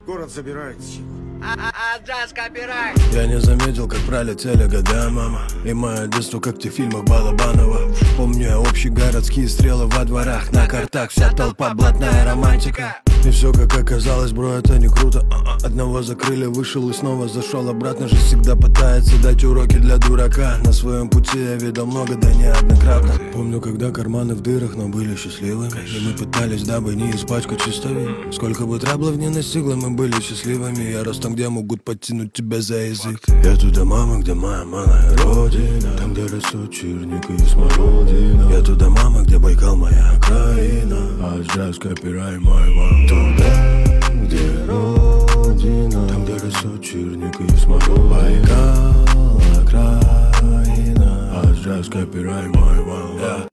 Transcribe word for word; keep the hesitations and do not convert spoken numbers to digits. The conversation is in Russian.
Город забирает силу. Я не заметил, как пролетели года, мама. И мое детство, как в тех фильмах Балабанова. Помню я общие городские стрелы во дворах. На картах вся толпа, блатная романтика. И все как оказалось, бро, это не круто. Одного закрыли, вышел и снова зашел обратно. Жизнь всегда пытается дать уроки для дурака. На своем пути я видел много, да неоднократно. Помню, когда карманы в дырах, но были счастливыми. И мы пытались, дабы не испачкать чистовик. Сколько бы траблов не настигло, мы были счастливыми. Я рос там, где могут подтянуть тебя за язык. Я туда, мама, где моя малая родина. Там, где растут черника и смородина. Я туда, мама, где Байкал, моя окраина. А джаз, копирай, мой мам. Туда, где родина. Там, где растут черника и смородина. Байкал, окраина. А джаз, копирай, мой мам.